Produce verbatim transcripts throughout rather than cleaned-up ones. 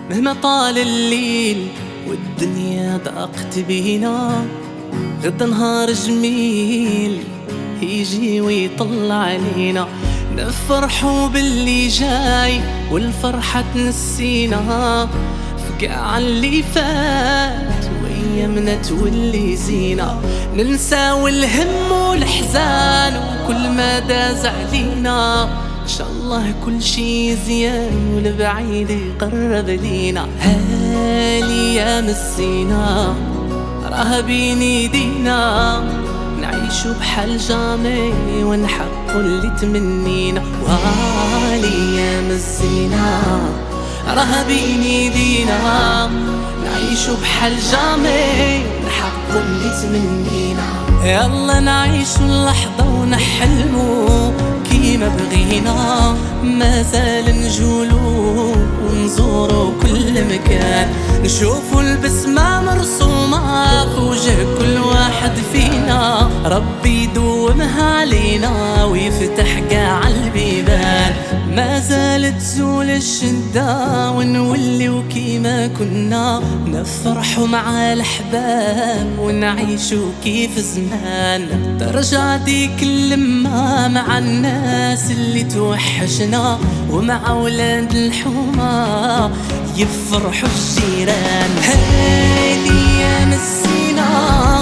مهما طال الليل والدنيا ضاقت بينا، غدا نهار جميل يجي ويطلع علينا، نفرحوا باللي جاي والفرحة تنسينا، فقاع اللي فات وأيامنا تولي زينة، ننساو الهم والحزان وكل ما داز علينا، إن شاء الله كل شي زيان والبعيد يقرب لينا. هالأيام الزينة راها بين ايدينا، نعيشو بحال جامي ونحققو اللي تمنينا. وهالأيام الزينة راها بين ايدينا، نعيشو بحال جامي ونحققو اللي تمنينا. يلا نعيشو اللحظة ونحلمو كيما بغينا، مازال نجولو ونزورو كل مكان، نشوفو البسمة مرسومة في وجه كل واحد فينا، ربي يدومها علينا ويفتح قاع البيبان، مازال تزول الشدة ونوليو كيما كنا، نفرحو مع الأحباب ونعيشو كيف زمان، ترجع ديك اللمة مع الناس اللي توحشنا، ومع ولاد الحومة يفرحوا الجيران. هذه أيام الزينة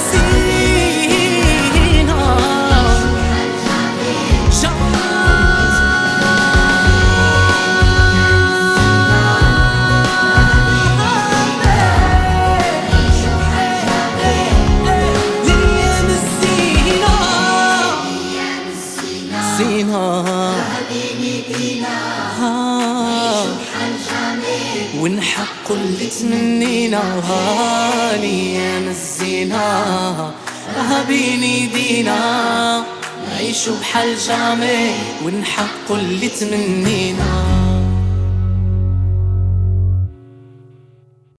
زينة ونحققو اللي تمنينا. وهالأيام الزينة راها بين ايدينا، نعيشو بحال جامي ونحققو اللي تمنينا.